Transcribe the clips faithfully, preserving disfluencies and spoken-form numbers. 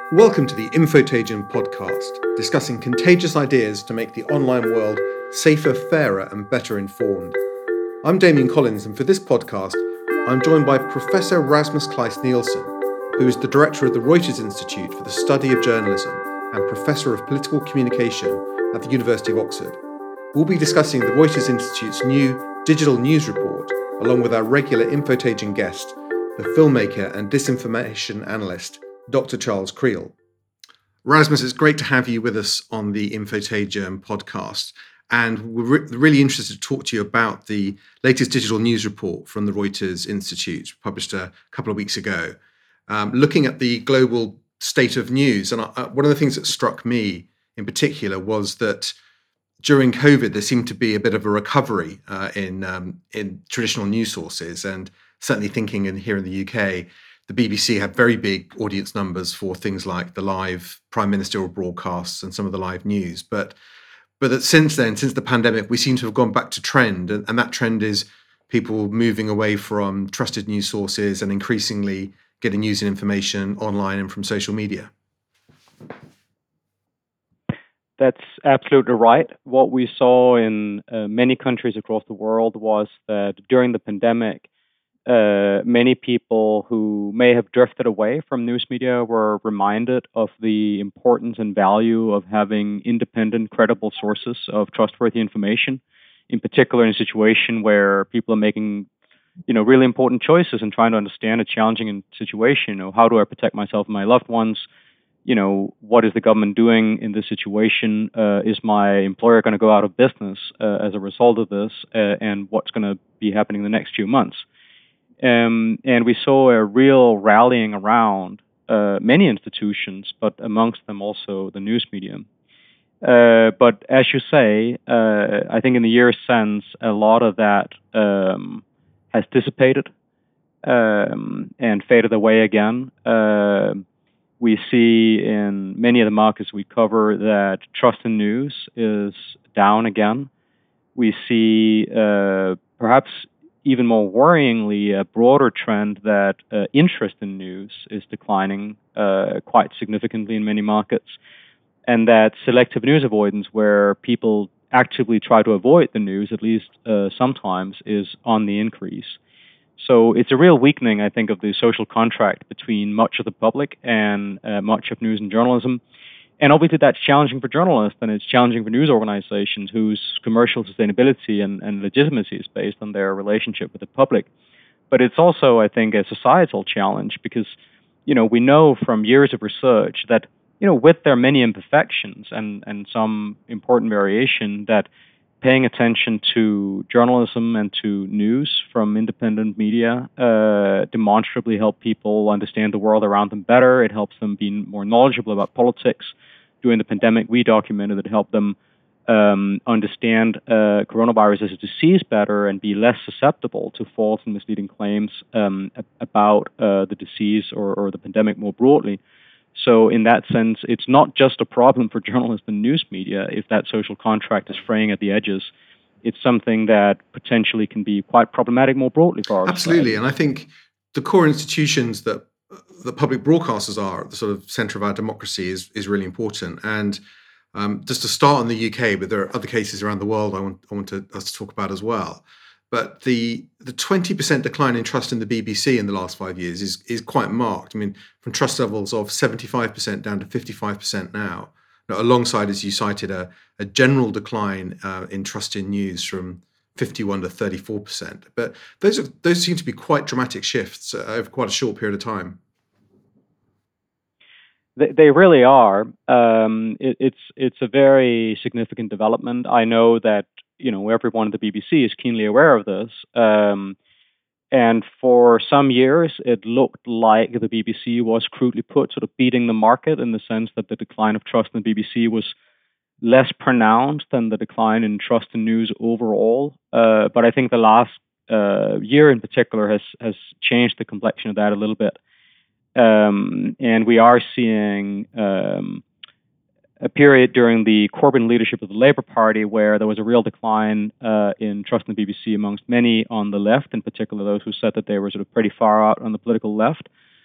Welcome to the Infotagion podcast, discussing contagious ideas to make the online world safer, fairer, and better informed. I'm Damien Collins, and for this podcast, I'm joined by Professor Rasmus Kleist Nielsen, who is the director of the Reuters Institute for the Study of Journalism and Professor of Political Communication at the University of Oxford. We'll be discussing the Reuters Institute's new digital news report, along with our regular Infotagion guest, the filmmaker and disinformation analyst, Doctor Charles Creel. Rasmus, it's great to have you with us on the Infotagion podcast. And we're re- really interested to talk to you about the latest digital news report from the Reuters Institute, published a couple of weeks ago, um, looking at the global state of news. And I, one of the things that struck me in particular was that during COVID, there seemed to be a bit of a recovery uh, in um, in traditional news sources. And certainly thinking in here in the U K, the B B C had very big audience numbers for things like the live prime ministerial broadcasts and some of the live news. But but that since then, since the pandemic, we seem to have gone back to trend. And, and that trend is people moving away from trusted news sources and increasingly getting news and information online and from social media. That's absolutely right. What we saw in uh, many countries across the world was that during the pandemic, Uh, many people who may have drifted away from news media were reminded of the importance and value of having independent, credible sources of trustworthy information, in particular in a situation where people are making, you know, really important choices and trying to understand a challenging situation. You know, how do I protect myself and my loved ones? You know, what is the government doing in this situation? Uh, is my employer going to go out of business uh, as a result of this? Uh, and what's going to be happening in the next few months? Um, and we saw a real rallying around uh, many institutions, but amongst them also the news media. Uh, but as you say, uh, I think in the years since, a lot of that um, has dissipated um, and faded away again. Uh, we see in many of the markets we cover that trust in news is down again. We see uh, perhaps even more worryingly, a broader trend that uh, interest in news is declining uh, quite significantly in many markets, and that selective news avoidance, where people actively try to avoid the news, at least uh, sometimes, is on the increase. So it's a real weakening, I think, of the social contract between much of the public and uh, much of news and journalism. And obviously that's challenging for journalists, and it's challenging for news organizations whose commercial sustainability and, and legitimacy is based on their relationship with the public. But it's also, I think, a societal challenge because, you know, we know from years of research that, you know, with their many imperfections and, and some important variation, that paying attention to journalism and to news from independent media uh, demonstrably help people understand the world around them better. It helps them be more knowledgeable about politics. During the pandemic, we documented that it helped them um, understand uh, coronavirus as a disease better and be less susceptible to false and misleading claims um, about uh, the disease or, or the pandemic more broadly. So in that sense, it's not just a problem for journalists and news media if that social contract is fraying at the edges. It's something that potentially can be quite problematic more broadly for our Absolutely. society. And I think the core institutions that the public broadcasters are at the sort of centre of our democracy is, is really important. And um, just to start in the U K, but there are other cases around the world I want, I want to, us to talk about as well. But the the twenty percent decline in trust in the B B C in the last five years is is quite marked. I mean, from trust levels of seventy-five percent down to fifty-five percent now. Now, alongside, as you cited, a, a general decline uh, in trust in news from fifty-one to thirty-four percent. But those are, those seem to be quite dramatic shifts uh, over quite a short period of time. They, they really are. Um, it, it's it's a very significant development. I know that, you know, everyone at the B B C is keenly aware of this. Um, and for some years, it looked like the B B C was, crudely put, sort of beating the market in the sense that the decline of trust in the B B C was less pronounced than the decline in trust in news overall. Uh, but I think the last uh, year in particular has has changed the complexion of that a little bit. Um, and we are seeing um, a period during the Corbyn leadership of the Labour Party where there was a real decline uh, in trust in the B B C amongst many on the left, in particular those who said that they were sort of pretty far out on the political left.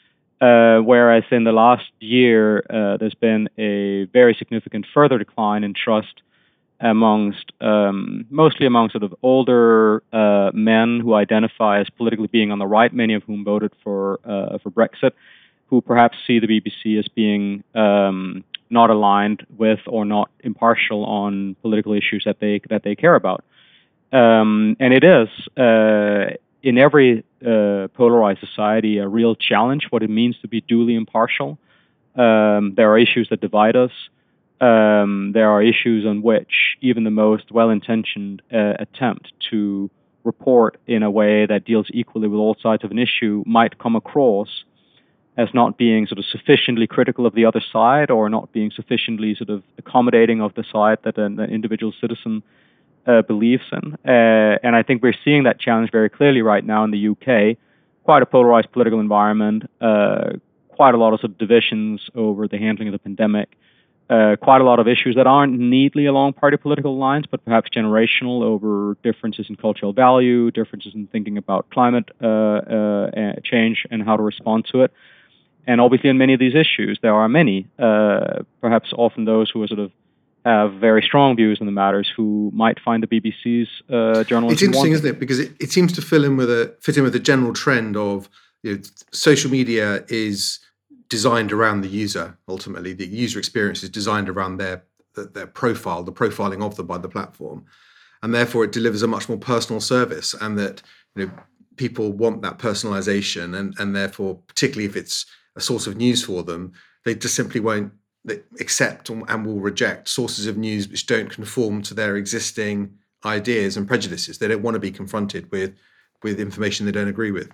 Uh, whereas in the last year, uh, there's been a very significant further decline in trust amongst um, mostly among sort of older uh, men who identify as politically being on the right, many of whom voted for uh, for Brexit, who perhaps see the B B C as being um, not aligned with or not impartial on political issues that they that they care about. Um, and it is uh, in every uh, polarized society a real challenge what it means to be duly impartial. Um, there are issues that divide us. Um, there are issues on which even the most well-intentioned uh, attempt to report in a way that deals equally with all sides of an issue might come across as not being sort of sufficiently critical of the other side, or not being sufficiently sort of accommodating of the side that an, an individual citizen uh, believes in. Uh, and I think we're seeing that challenge very clearly right now in the U K. Quite a polarized political environment, uh, quite a lot of, sort of divisions over the handling of the pandemic. Uh, quite a lot of issues that aren't neatly along party political lines, but perhaps generational, over differences in cultural value, differences in thinking about climate uh, uh, change and how to respond to it. And obviously, in many of these issues, there are many, uh, perhaps often those who are sort of have very strong views on the matters, who might find the B B C's uh, journalism. It's interesting, wanting. isn't it? Because it, it seems to fill in with a fit in with a general trend of, you know, social media is designed around the user. Ultimately, the user experience is designed around their their profile, the profiling of them by the platform, and therefore it delivers a much more personal service. And that, you know, people want that personalization, and and therefore, particularly if it's a source of news for them, they just simply won't accept and will reject sources of news which don't conform to their existing ideas and prejudices. They don't want to be confronted with with information they don't agree with.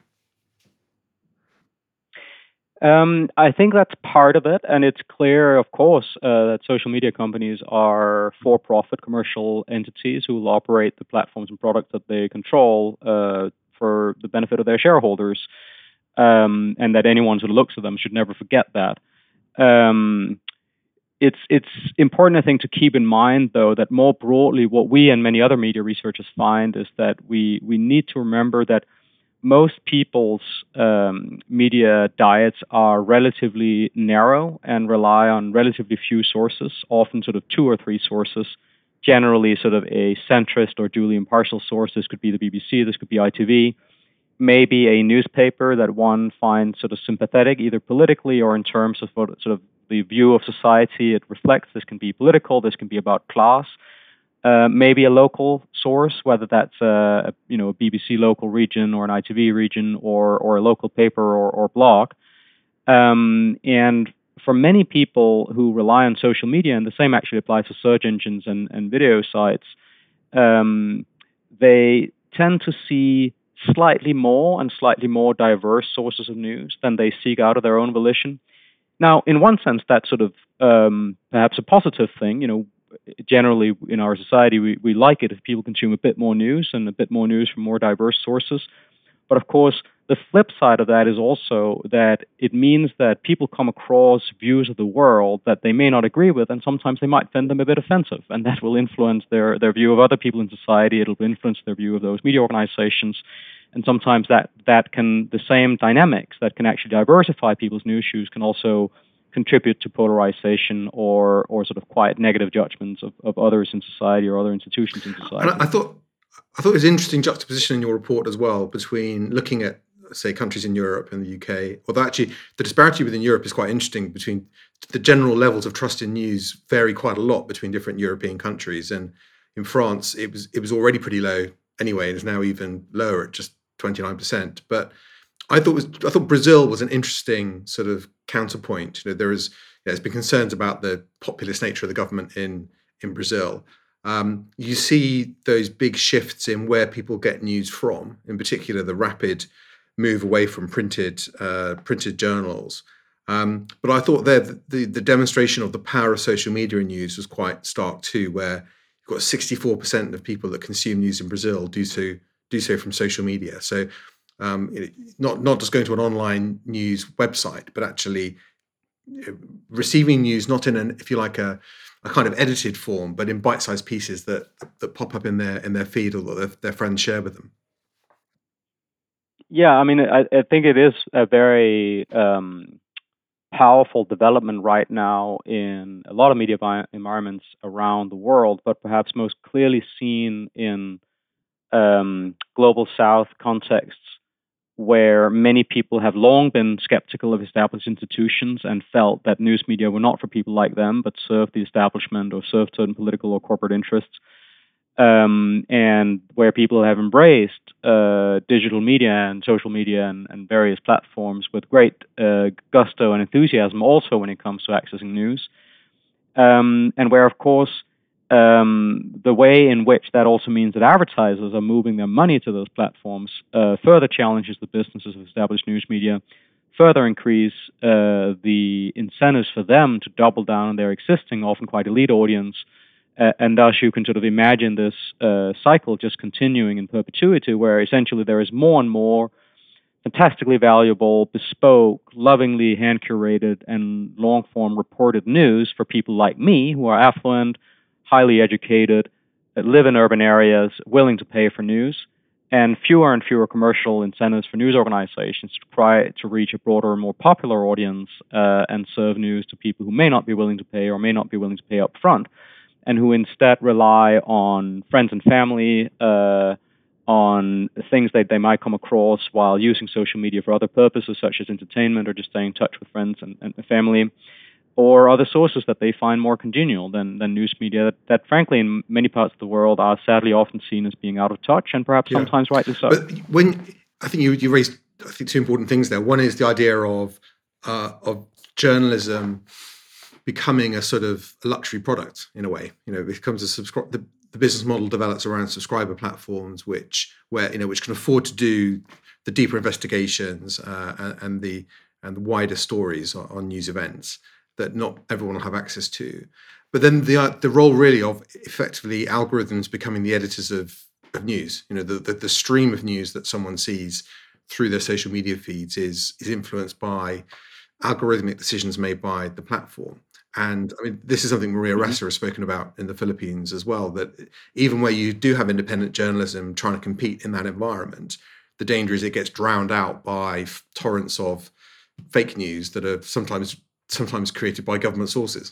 Um, I think that's part of it, and it's clear, of course, uh, that social media companies are for-profit commercial entities who will operate the platforms and products that they control uh, for the benefit of their shareholders, um, and that anyone who looks at them should never forget that. Um, it's it's important, I think, to keep in mind, though, that more broadly, what we and many other media researchers find is that we we need to remember that most people's um, media diets are relatively narrow and rely on relatively few sources, often sort of two or three sources, generally sort of a centrist or duly impartial source. This could be the B B C, this could be I T V, maybe a newspaper that one finds sort of sympathetic, either politically or in terms of what sort of the view of society it reflects. This can be political, this can be about class. Uh, maybe a local source, whether that's a, you know, a B B C local region or an I T V region, or or a local paper or, or blog. Um, and for many people who rely on social media, and the same actually applies to search engines and, and video sites, um, they tend to see slightly more and slightly more diverse sources of news than they seek out of their own volition. Now, in one sense, that's sort of um, perhaps a positive thing. You know, generally in our society, we, we like it if people consume a bit more news and a bit more news from more diverse sources. But of course, the flip side of that is also that it means that people come across views of the world that they may not agree with, and sometimes they might find them a bit offensive, and that will influence their, their view of other people in society. It'll influence their view of those media organizations. And sometimes that, that can, the same dynamics that can actually diversify people's news views can also contribute to polarization or or sort of quiet negative judgments of, of others in society or other institutions in society. And I thought I thought it was an interesting juxtaposition in your report as well between looking at, say, countries in Europe and the U K. Although actually the disparity within Europe is quite interesting. Between the general levels of trust in news vary quite a lot between different European countries. And in France, it was it was already pretty low anyway, and is now even lower at just twenty-nine percent. But I thought was I thought Brazil was an interesting sort of counterpoint. You know, there is you know, there's been concerns about the populist nature of the government in in Brazil. Um, you see those big shifts in where people get news from, in particular the rapid move away from printed uh, printed journals. Um, but I thought there the, the the demonstration of the power of social media in news was quite stark too, where you've got sixty-four percent of people that consume news in Brazil do so do so from social media. So Um, not not just going to an online news website, but actually receiving news not in an, if you like, a, a kind of edited form, but in bite-sized pieces that that pop up in their in their feed or that their, their friends share with them. Yeah, I mean, I, I think it is a very um, powerful development right now in a lot of media vi- environments around the world, but perhaps most clearly seen in um, global South contexts where many people have long been skeptical of established institutions and felt that news media were not for people like them, but served the establishment or served certain political or corporate interests. Um, and where people have embraced uh, digital media and social media and, and various platforms with great uh, gusto and enthusiasm, also when it comes to accessing news. Um, and where, of course, um, the way in which that also means that advertisers are moving their money to those platforms uh, further challenges the businesses of established news media, further increase uh, the incentives for them to double down on their existing, often quite elite audience. Uh, and thus, you can sort of imagine this uh, cycle just continuing in perpetuity, where essentially there is more and more fantastically valuable, bespoke, lovingly hand curated, and long form reported news for people like me who are affluent, highly educated, that live in urban areas, willing to pay for news, and fewer and fewer commercial incentives for news organizations to try to reach a broader and more popular audience uh, and serve news to people who may not be willing to pay or may not be willing to pay up front, and who instead rely on friends and family, uh, on things that they might come across while using social media for other purposes, such as entertainment or just staying in touch with friends and, and family, or other sources that they find more congenial than, than news media that, that, frankly, in many parts of the world are sadly often seen as being out of touch, and perhaps Yeah. sometimes rightly so. But when I think you, you raised, I think, two important things there. One is the idea of uh, of journalism becoming a sort of luxury product in a way. You know, it becomes a subscribe. The, the business model develops around subscriber platforms, which where you know which can afford to do the deeper investigations uh, and, and the and the wider stories on, on news events that not everyone will have access to. But then the uh, the role really of effectively algorithms becoming the editors of, of news. You know, the, the the stream of news that someone sees through their social media feeds is is influenced by algorithmic decisions made by the platform. And I mean, this is something Maria Mhm. Ressa has spoken about in the Philippines as well, that even where you do have independent journalism trying to compete in that environment, the danger is it gets drowned out by f- torrents of fake news that are sometimes sometimes created by government sources.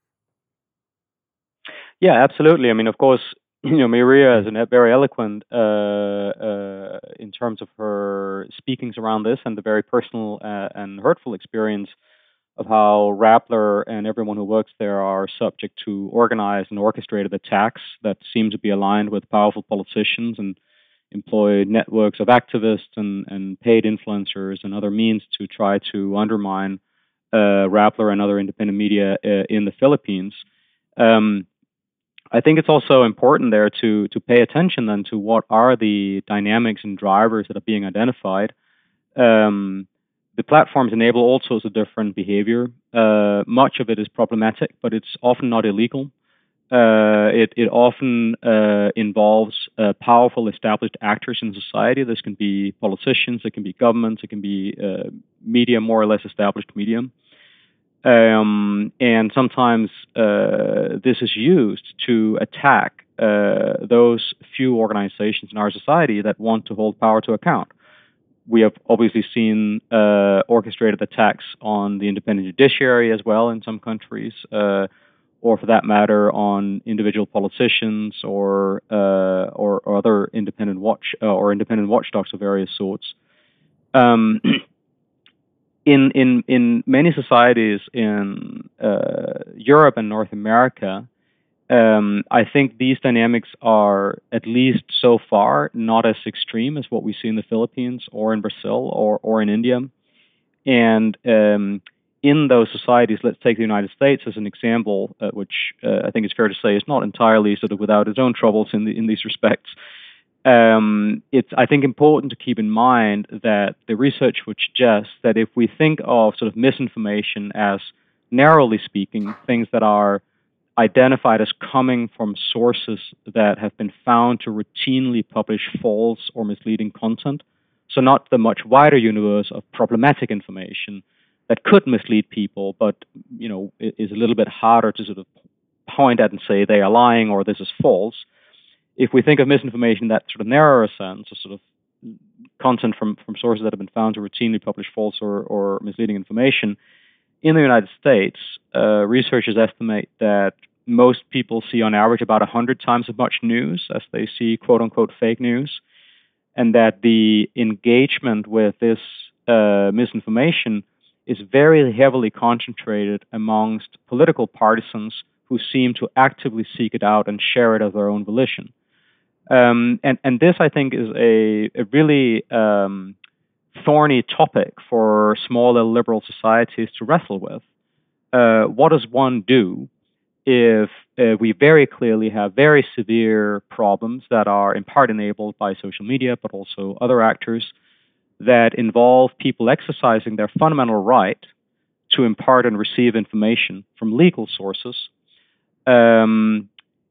Yeah, absolutely. I mean, of course, you know, Maria is an, very eloquent uh, uh, in terms of her speakings around this and the very personal uh, and hurtful experience of how Rappler and everyone who works there are subject to organized and orchestrated attacks that seem to be aligned with powerful politicians and employ networks of activists and, and paid influencers and other means to try to undermine uh, Rappler and other independent media uh, in the Philippines. Um, I think it's also important there to to pay attention then to what are the dynamics and drivers that are being identified. Um, the platforms enable all sorts of different behavior. Uh, much of it is problematic, but it's often not illegal. Uh, it it often uh, involves uh, powerful established actors in society. This can be politicians, it can be governments, it can be uh, media, more or less established media. Um, and sometimes uh, this is used to attack uh, those few organizations in our society that want to hold power to account. We have obviously seen uh, orchestrated attacks on the independent judiciary as well in some countries, uh, or for that matter, on individual politicians or uh, or, or other independent watch uh, or independent watchdogs of various sorts. Um, in in in many societies in uh, Europe and North America, um, I think these dynamics are, at least so far, not as extreme as what we see in the Philippines or in Brazil or or in India. And um, in those societies, let's take the United States as an example, uh, which uh, I think it's fair to say is not entirely sort of without its own troubles in the, in these respects. Um, it's, I think, important to keep in mind that the research would suggest that if we think of sort of misinformation as, narrowly speaking, things that are identified as coming from sources that have been found to routinely publish false or misleading content, so not the much wider universe of problematic information that could mislead people, but you know is a little bit harder to sort of point at and say they are lying or this is false. If we think of misinformation in that sort of narrower sense, a sort of content from, from sources that have been found to routinely publish false or, or misleading information. In the United States, uh, researchers estimate that most people see on average about one hundred times as much news as they see quote-unquote fake news, and that the engagement with this uh, misinformation is very heavily concentrated amongst political partisans who seem to actively seek it out and share it of their own volition. Um, and, and this, I think, is a, a really um, thorny topic for smaller liberal societies to wrestle with. Uh, what does one do if uh, we very clearly have very severe problems that are in part enabled by social media, but also other actors, that involve people exercising their fundamental right to impart and receive information from legal sources, um,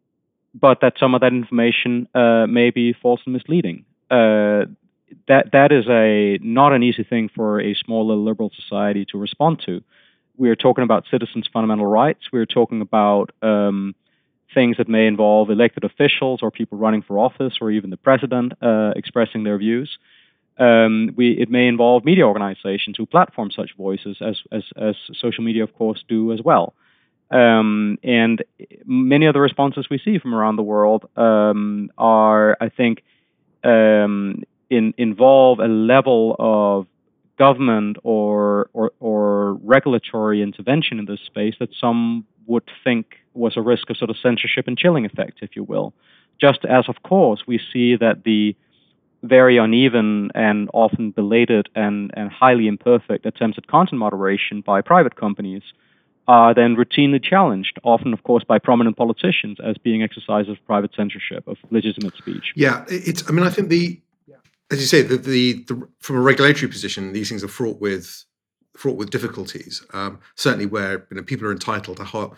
but that some of that information uh, may be false and misleading. Uh, that that is a not an easy thing for a smaller liberal society to respond to. We are talking about citizens' fundamental rights. We're talking about um, things that may involve elected officials or people running for office or even the president uh, expressing their views. Um, we, it may involve media organizations who platform such voices, as, as, as social media, of course, do as well. Um, and many of the responses we see from around the world um, are, I think, um, in, involve a level of government or, or or regulatory intervention in this space that some would think was a risk of sort of censorship and chilling effect, if you will. Just as, of course, we see that the very uneven and often belated and, and highly imperfect attempts at content moderation by private companies are then routinely challenged, often, of course, by prominent politicians as being exercises of private censorship of legitimate speech. Yeah, it's. I mean, I think the, as you say, the, the, the from a regulatory position, these things are fraught with fraught with difficulties. Um, certainly, where you know, people are entitled to ha-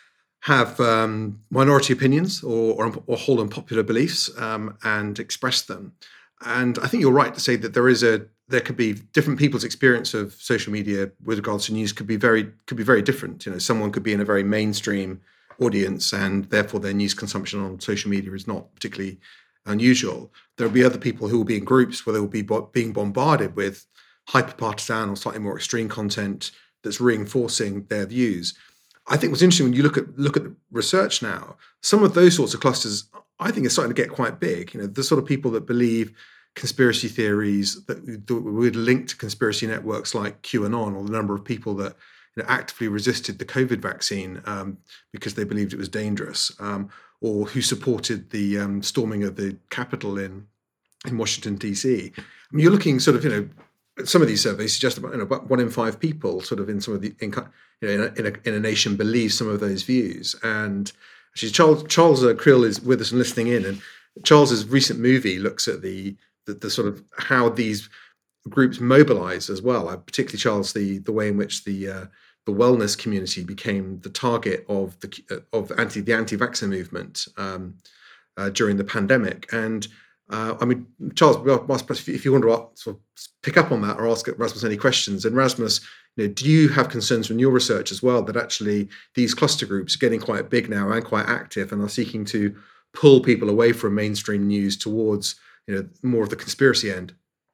have um, minority opinions or, or or hold unpopular beliefs um, and express them. And I think you're right to say that there is a there could be different people's experience of social media with regards to news could be very could be very different. You know, someone could be in a very mainstream audience, and therefore their news consumption on social media is not particularly unusual. There'll be other people who will be in groups where they will be bo- being bombarded with hyper-partisan or slightly more extreme content that's reinforcing their views. I think what's interesting when you look at look at the research now, some of those sorts of clusters, I think, are starting to get quite big. You know, the sort of people that believe conspiracy theories that, that would link to conspiracy networks like QAnon, or the number of people that you know, actively resisted the COVID vaccine um, because they believed it was dangerous, um, or who supported the um, storming of the Capitol in in Washington, D C. I mean, you're looking sort of, you know, some of these surveys suggest about, you know, about one in five people sort of in some of the, in, you know, in a, in a, in a nation believe some of those views. And actually, Charles, Charles uh, Krill is with us and listening in. And Charles's recent movie looks at the, the, the sort of how these groups mobilize as well. Uh, particularly, Charles, the the way in which the uh, the wellness community became the target of the uh, of anti the anti-vaxxer movement um, uh, during the pandemic. And uh, I mean, Charles, if you want to sort of pick up on that or ask Rasmus any questions, and Rasmus, you know, do you have concerns from your research as well that actually these cluster groups are getting quite big now and quite active and are seeking to pull people away from mainstream news towards, you know, more of the conspiracy end?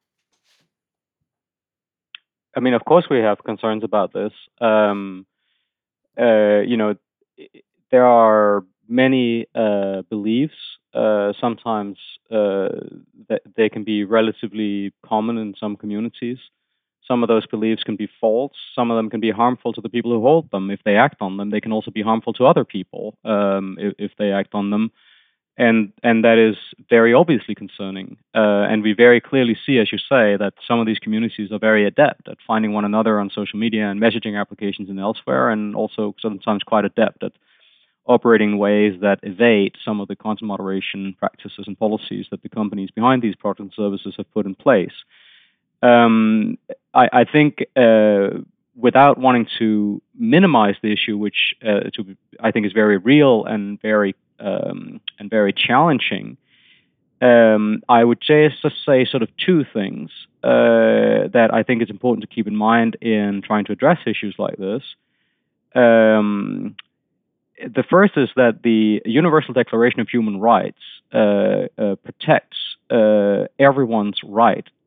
I mean, of course, we have concerns about this. Um, uh, you know, there are many uh, beliefs. Uh, sometimes uh, that they can be relatively common in some communities. Some of those beliefs can be false. Some of them can be harmful to the people who hold them if they act on them. They can also be harmful to other people um, if, if they act on them. And and that is very obviously concerning. Uh, and we very clearly see, as you say, that some of these communities are very adept at finding one another on social media and messaging applications and elsewhere, and also sometimes quite adept at operating in ways that evade some of the content moderation practices and policies that the companies behind these products and services have put in place. Um, I, I think uh, without wanting to minimize the issue, which uh, to, I think is very real and very Um, and very challenging, um, I would just say sort of two things uh, that I think is important to keep in mind in trying to address issues like this. Um, the first is that the Universal Declaration of Human Rights uh, uh, protects uh, everyone's right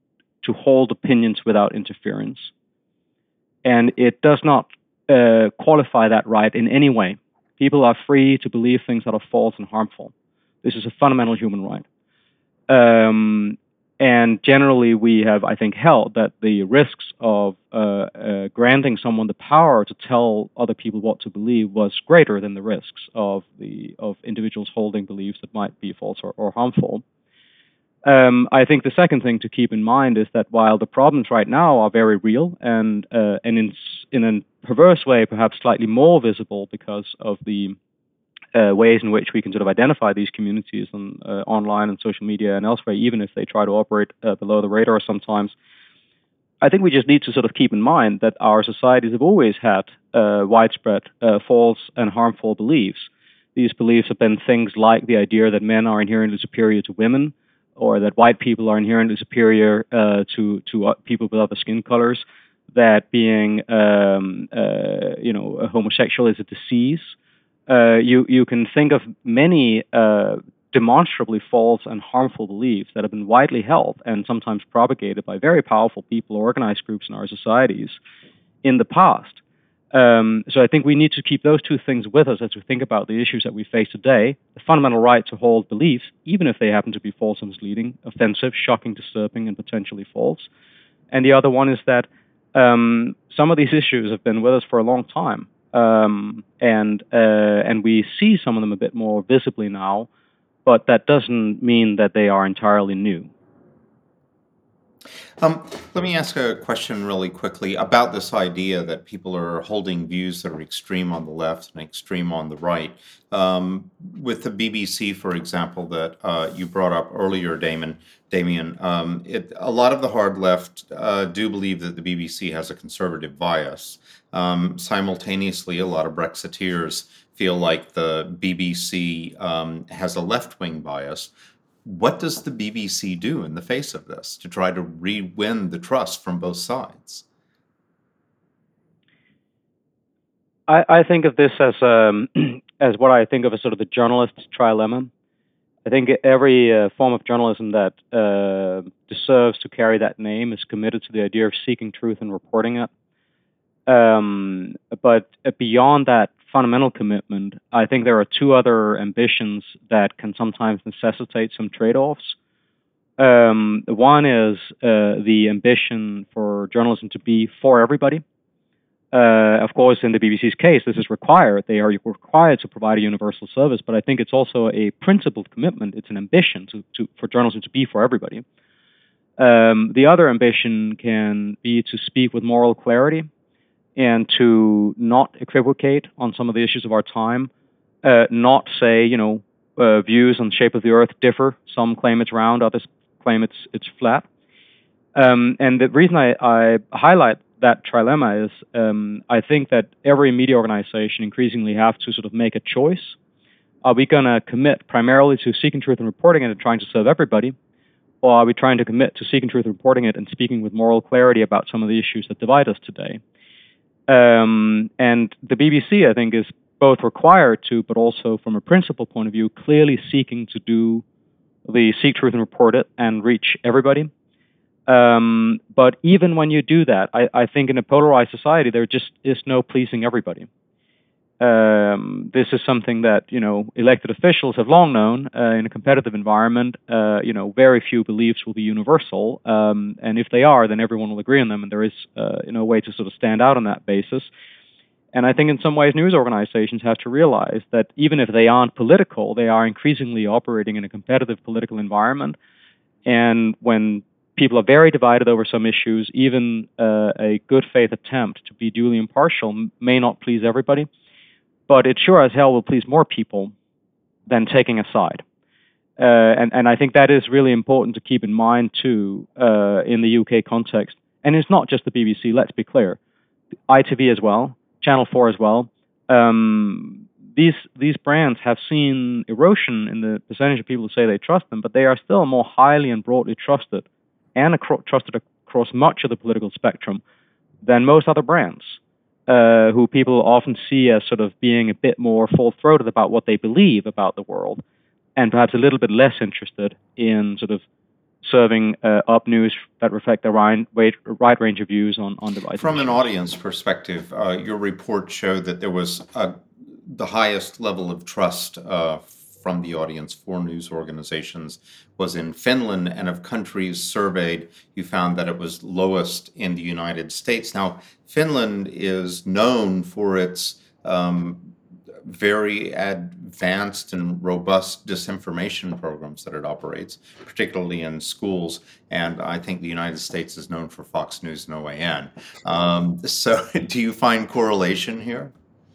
to hold opinions without interference. And it does not uh, qualify that right in any way. People are free to believe things that are false and harmful. This is a fundamental human right. Um, and generally, we have, I think, held that the risks of uh, uh, granting someone the power to tell other people what to believe was greater than the risks of the of individuals holding beliefs that might be false or, or harmful. Um, I think the second thing to keep in mind is that while the problems right now are very real and uh, and in in a perverse way, perhaps slightly more visible because of the uh, ways in which we can sort of identify these communities on, uh, online and social media and elsewhere, even if they try to operate uh, below the radar sometimes. I think we just need to sort of keep in mind that our societies have always had uh, widespread uh, false and harmful beliefs. These beliefs have been things like the idea that men are inherently superior to women, or that white people are inherently superior uh, to to uh, people with other skin colors, that being um, uh, you know homosexual is a disease. Uh, you you can think of many uh, demonstrably false and harmful beliefs that have been widely held and sometimes propagated by very powerful people, organized groups in our societies in the past. Um, so I think we need to keep those two things with us as we think about the issues that we face today: the fundamental right to hold beliefs, even if they happen to be false and misleading, offensive, shocking, disturbing, and potentially false. And the other one is that um, some of these issues have been with us for a long time, um, and uh, and we see some of them a bit more visibly now, but that doesn't mean that they are entirely new. Um, let me ask a question really quickly about this idea that people are holding views that are extreme on the left and extreme on the right. Um, with the B B C, for example, that uh, you brought up earlier, Damon, Damien, um, it, a lot of the hard left uh, do believe that the B B C has a conservative bias. Um, simultaneously, a lot of Brexiteers feel like the B B C um, has a left-wing bias. What does the B B C do in the face of this to try to re-win the trust from both sides? I, I think of this as um, as what I think of as sort of the journalist's trilemma. I think every uh, form of journalism that uh, deserves to carry that name is committed to the idea of seeking truth and reporting it. Um, but beyond that fundamental commitment, I think there are two other ambitions that can sometimes necessitate some trade-offs. Um, one is uh, the ambition for journalism to be for everybody. Uh, of course, in the B B C's case, this is required. They are required to provide a universal service, but I think it's also a principled commitment. It's an ambition to, to, for journalism to be for everybody. Um, the other ambition can be to speak with moral clarity and to not equivocate on some of the issues of our time, uh, not say, you know, uh, views on the shape of the earth differ. Some claim it's round, others claim it's it's flat. Um, and the reason I, I highlight that trilemma is um, I think that every media organization increasingly have to sort of make a choice. Are we going to commit primarily to seeking truth and reporting it and trying to serve everybody? Or are we trying to commit to seeking truth and reporting it and speaking with moral clarity about some of the issues that divide us today? Um, and the B B C, I think, is both required to, but also from a principle point of view, clearly seeking to do the seek truth and report it and reach everybody. Um, but even when you do that, I, I think in a polarized society, there just is no pleasing everybody. Um, this is something that, you know, elected officials have long known. Uh, in a competitive environment, uh, you know, very few beliefs will be universal. Um, and if they are, then everyone will agree on them. And there is, uh, you know, a way to sort of stand out on that basis. And I think in some ways, news organizations have to realize that even if they aren't political, they are increasingly operating in a competitive political environment. And when people are very divided over some issues, even uh, a good faith attempt to be duly impartial may not please everybody. But it sure as hell will please more people than taking a side. Uh, and, and I think that is really important to keep in mind, too, uh, in the U K context. And it's not just the B B C, let's be clear. I T V as well, Channel four as well. Um, these, these brands have seen erosion in the percentage of people who say they trust them, but they are still more highly and broadly trusted and acro- trusted across much of the political spectrum than most other brands. Uh, who people often see as sort of being a bit more full-throated about what they believe about the world, and perhaps a little bit less interested in sort of serving uh, up news that reflect a wide, wide range of views on, on devices. From an audience perspective, uh, your report showed that there was a, the highest level of trust uh, from the audience for news organizations was in Finland, and of countries surveyed, you found that it was lowest in the United States. Now, Finland is known for its um, very advanced and robust disinformation programs that it operates, particularly in schools. And I think the United States is known for Fox News and O A N. Um, so do you find correlation here?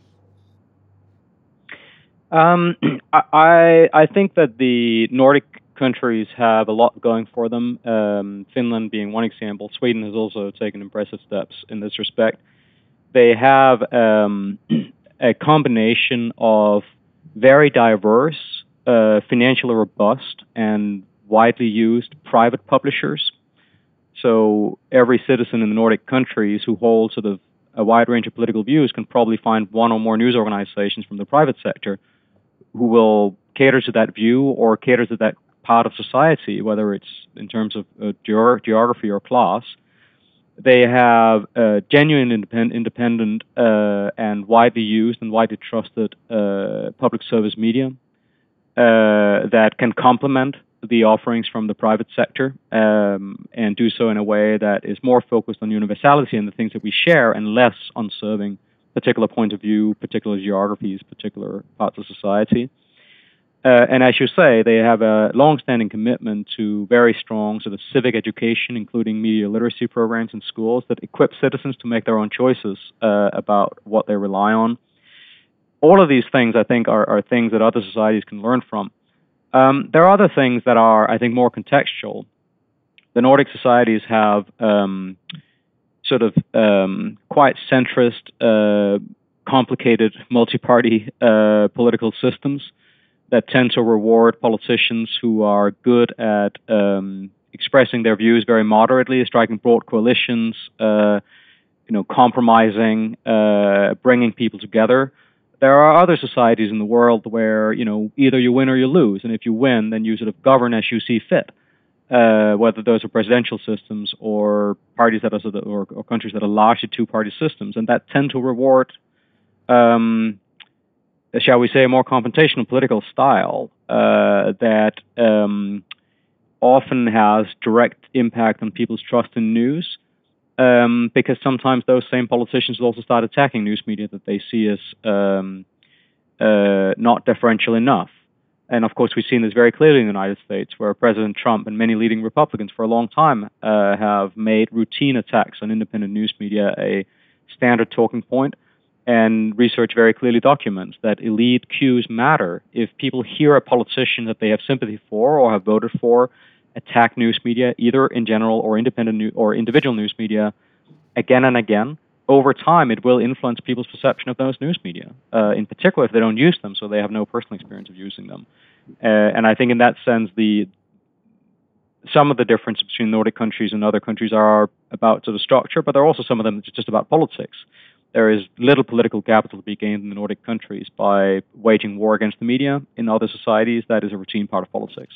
Um, I I think that the Nordic countries have a lot going for them. Um, Finland being one example. Sweden has also taken impressive steps in this respect. They have um, a combination of very diverse, uh, financially robust, and widely used private publishers. So every citizen in the Nordic countries who holds sort of a wide range of political views can probably find one or more news organizations from the private sector who will cater to that view or cater to that part of society, whether it's in terms of uh, geog- geography or class. They have uh, genuine independent, independent uh, and widely used and widely trusted uh, public service media uh, that can complement the offerings from the private sector um, and do so in a way that is more focused on universality and the things that we share and less on serving particular point of view, particular geographies, particular parts of society. Uh, and as you say, they have a long-standing commitment to very strong sort of civic education, including media literacy programs in schools that equip citizens to make their own choices uh, about what they rely on. All of these things, I think, are, are things that other societies can learn from. Um, there are other things that are, I think, more contextual. The Nordic societies have um, sort of um, quite centrist, uh, complicated, multi-party uh, political systems that tend to reward politicians who are good at um, expressing their views very moderately, striking broad coalitions, uh, you know, compromising, uh, bringing people together. There are other societies in the world where, you know, either you win or you lose, and if you win, then you sort of govern as you see fit. Uh, whether those are presidential systems or parties that are sort of, or, or countries that are largely two-party systems, and that tend to reward, um, shall we say, a more confrontational political style uh, that um, often has direct impact on people's trust in news, um, because sometimes those same politicians will also start attacking news media that they see as um, uh, not deferential enough. And of course, we've seen this very clearly in the United States, where President Trump and many leading Republicans for a long time uh, have made routine attacks on independent news media a standard talking point. And research very clearly documents that elite cues matter. If people hear a politician that they have sympathy for or have voted for attack news media, either in general or independent new, or individual news media, again and again, over time, it will influence people's perception of those news media, uh, in particular if they don't use them, so they have no personal experience of using them. Uh, and I think in that sense, the some of the differences between Nordic countries and other countries are about sort of structure, but there are also some of them that's just about politics. There is little political capital to be gained in the Nordic countries by waging war against the media. In other societies, that is a routine part of politics.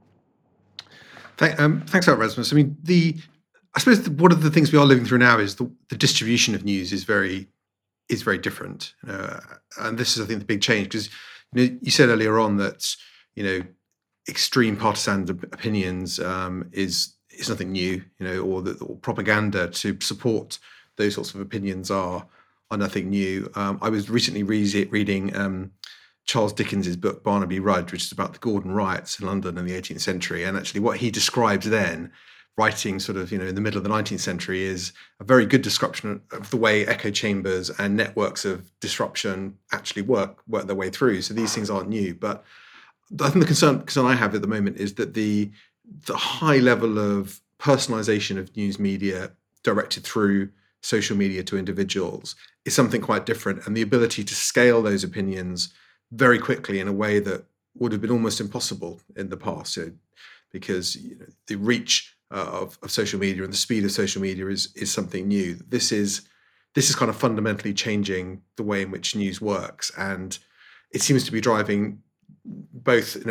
Thank, um, thanks, Rasmus. I mean, the I suppose the, one of the things we are living through now is the, the distribution of news is very is very different, uh, and this is, I think, the big change, because you know, you said earlier on that you know extreme partisan opinions um, is is nothing new, you know, or the or propaganda to support those sorts of opinions are are nothing new. Um, I was recently re- reading um, Charles Dickens's book Barnaby Rudge, which is about the Gordon riots in London in the eighteenth century, and actually what he describes then, writing sort of you know in the middle of the nineteenth century, is a very good description of the way echo chambers and networks of disruption actually work work their way through. So these things aren't new, but I think the concern concern I have at the moment is that the the high level of personalization of news media directed through social media to individuals is something quite different, and the ability to scale those opinions very quickly in a way that would have been almost impossible in the past, you know, because you know, the reach uh, of, of social media and the speed of social media is is something new. This is this is kind of fundamentally changing the way in which news works, and it seems to be driving both you know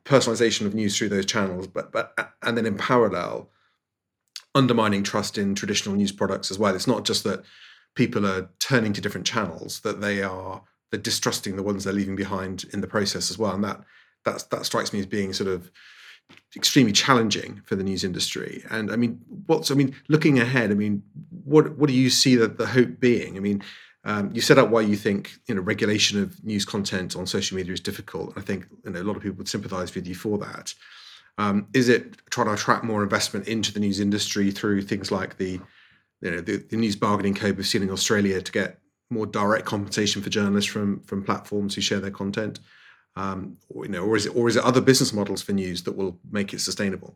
personalization of news through those channels, but but and then in parallel, undermining trust in traditional news products as well. It's not just that people are turning to different channels, that they are they're distrusting the ones they're leaving behind in the process as well. And that that's, that strikes me as being sort of extremely challenging for the news industry. And I mean, what's I mean, looking ahead, I mean, what what do you see the, the hope being? I mean, um, you set out why you think you know regulation of news content on social media is difficult. I think you know a lot of people would sympathise with you for that. Um, is it trying to attract more investment into the news industry through things like the you know the, the news bargaining code we've seen in Australia to get more direct compensation for journalists from from platforms who share their content? Um, or, you know, or is it, or is it other business models for news that will make it sustainable?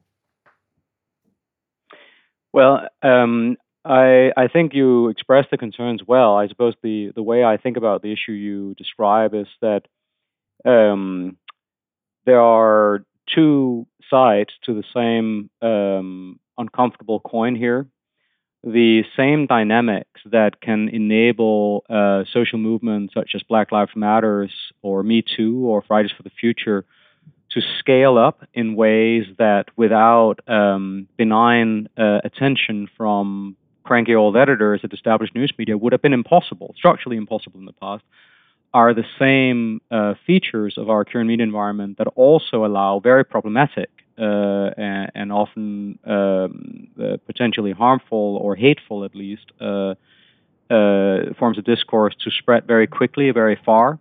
Well, um, I I think you expressed the concerns well. I suppose the the way I think about the issue you describe is that um, there are two sides to the same um, uncomfortable coin here. The same dynamics that can enable uh, social movements such as Black Lives Matters or Me Too or Fridays for the Future to scale up in ways that without um, benign uh, attention from cranky old editors at established news media would have been impossible, structurally impossible in the past, are the same uh, features of our current media environment that also allow very problematic uh, and, and often um, uh, potentially harmful or hateful, at least, uh, uh, forms of discourse to spread very quickly, very far.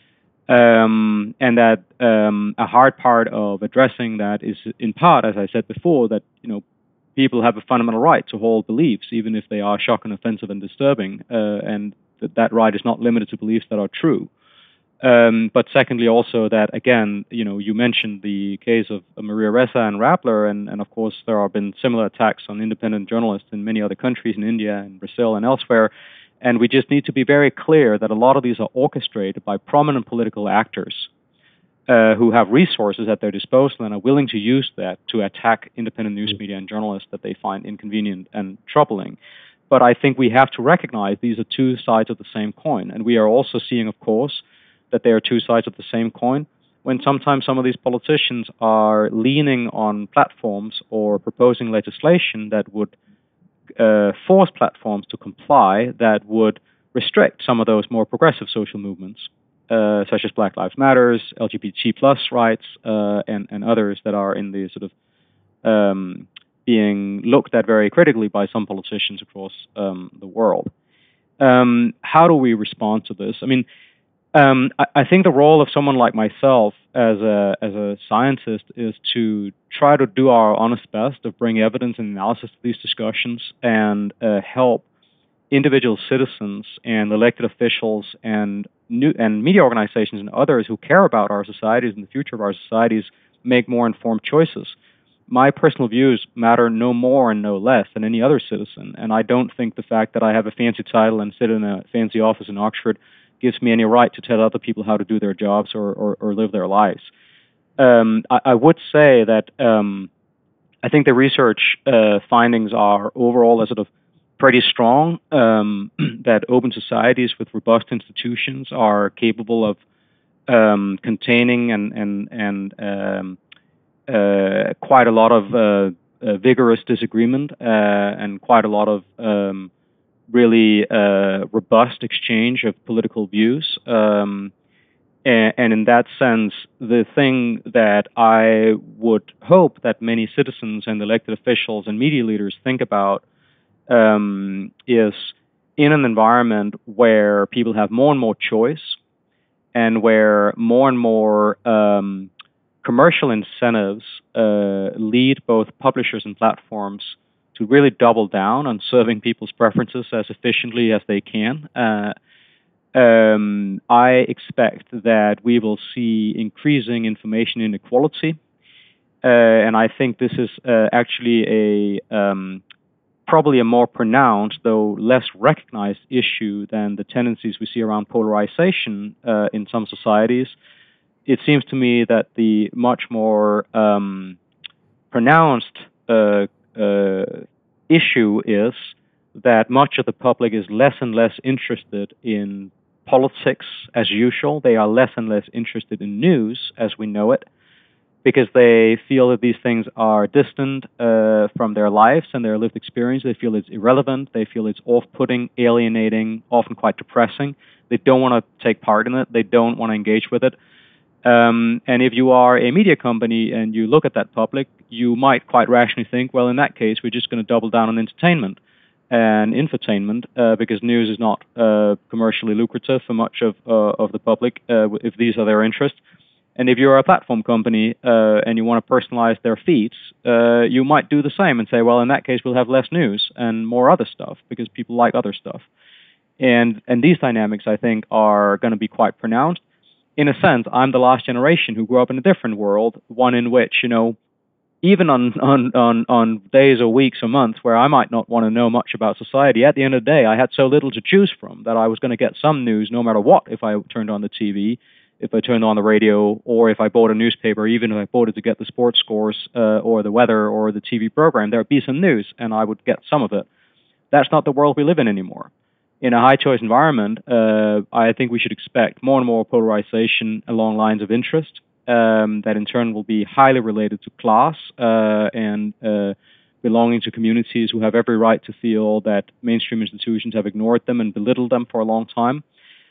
Um, and that um, a hard part of addressing that is, in part, as I said before, that you know people have a fundamental right to hold beliefs, even if they are shocking, offensive, and disturbing, uh, and that that right is not limited to beliefs that are true. Um, but secondly, also that again, you know, you mentioned the case of Maria Ressa and Rappler, and, and of course there have been similar attacks on independent journalists in many other countries, in India and Brazil and elsewhere. And we just need to be very clear that a lot of these are orchestrated by prominent political actors uh, who have resources at their disposal and are willing to use that to attack independent news media and journalists that they find inconvenient and troubling. But I think we have to recognize these are two sides of the same coin. And we are also seeing, of course, that they are two sides of the same coin when sometimes some of these politicians are leaning on platforms or proposing legislation that would uh, force platforms to comply, that would restrict some of those more progressive social movements, uh, such as Black Lives Matters, L G B T plus rights, uh, and, and others that are in the sort of um, being looked at very critically by some politicians across um, the world. Um, how do we respond to this? I mean, um, I, I think the role of someone like myself as a as a scientist is to try to do our honest best to bring evidence and analysis to these discussions and uh, help individual citizens and elected officials and new and media organizations and others who care about our societies and the future of our societies make more informed choices. My personal views matter no more and no less than any other citizen, and I don't think the fact that I have a fancy title and sit in a fancy office in Oxford gives me any right to tell other people how to do their jobs or, or, or live their lives. Um, I, I would say that um, I think the research uh, findings are overall a sort of pretty strong, um, that open societies with robust institutions are capable of um, containing and, and, and um, uh, quite a lot of uh, uh, vigorous disagreement uh, and quite a lot of um, really uh, robust exchange of political views. Um, and, and in that sense, the thing that I would hope that many citizens and elected officials and media leaders think about um, is in an environment where people have more and more choice and where more and more um, commercial incentives uh, lead both publishers and platforms to really double down on serving people's preferences as efficiently as they can. Uh, um, I expect that we will see increasing information inequality, uh, and I think this is uh, actually a um, probably a more pronounced, though less recognized issue than the tendencies we see around polarization uh, in some societies. It seems to me that the much more um, pronounced uh, uh, issue is that much of the public is less and less interested in politics as usual. They are less and less interested in news as we know it. because they feel that these things are distant uh, from their lives and their lived experience. They feel it's irrelevant. They feel it's off-putting, alienating, often quite depressing. They don't want to take part in it. They don't want to engage with it. Um, and if you are a media company and you look at that public, you might quite rationally think, well, in that case, we're just going to double down on entertainment and infotainment uh, because news is not uh, commercially lucrative for much of uh, of the public uh, if these are their interests. And if you're a platform company uh, and you want to personalize their feeds, uh, you might do the same and say, well, in that case, we'll have less news and more other stuff because people like other stuff. And and these dynamics, I think, are going to be quite pronounced. In a sense, I'm the last generation who grew up in a different world, one in which, you know, even on, on, on, on days or weeks or months where I might not want to know much about society, at the end of the day, I had so little to choose from that I was going to get some news no matter what if I turned on the T V, if I turned on the radio, or if I bought a newspaper, even if I bought it to get the sports scores uh, or the weather or the T V program, there would be some news and I would get some of it. That's not the world we live in anymore. In a high-choice environment, uh, I think we should expect more and more polarization along lines of interest um, that in turn will be highly related to class uh, and uh, belonging to communities who have every right to feel that mainstream institutions have ignored them and belittled them for a long time.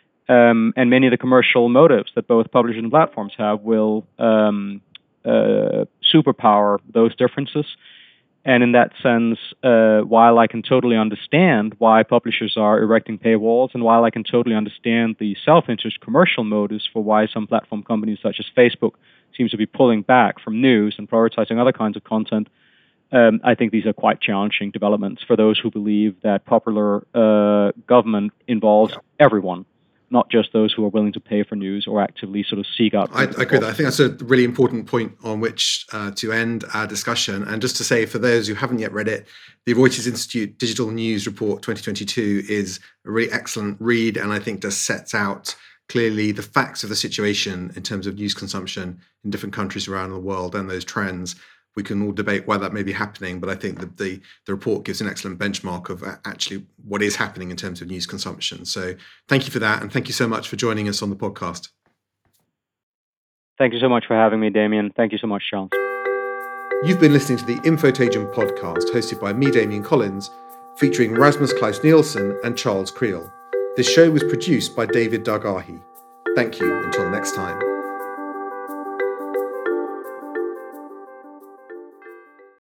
Um, and many of the commercial motives that both publishers and platforms have will um, uh, superpower those differences. And in that sense, uh, while I can totally understand why publishers are erecting paywalls, and while I can totally understand the self-interest commercial motives for why some platform companies such as Facebook seems to be pulling back from news and prioritizing other kinds of content, um, I think these are quite challenging developments for those who believe that popular uh, government involves everyone, not just those who are willing to pay for news or actively sort of seek out. I, I agree with that. I think that's a really important point on which uh, to end our discussion. And just to say, for those who haven't yet read it, the Reuters Institute Digital News Report twenty twenty-two is a really excellent read, and I think just sets out clearly the facts of the situation in terms of news consumption in different countries around the world and those trends. We can all debate why that may be happening, but I think that the, the report gives an excellent benchmark of actually what is happening in terms of news consumption. So thank you for that, and thank you so much for joining us on the podcast. Thank you so much for having me, Damien. Thank you so much, Charles. You've been listening to the Infotagium podcast, hosted by me, Damien Collins, featuring Rasmus Klaus Nielsen and Charles Creel. This show was produced by David Dargahi. Thank you until next time.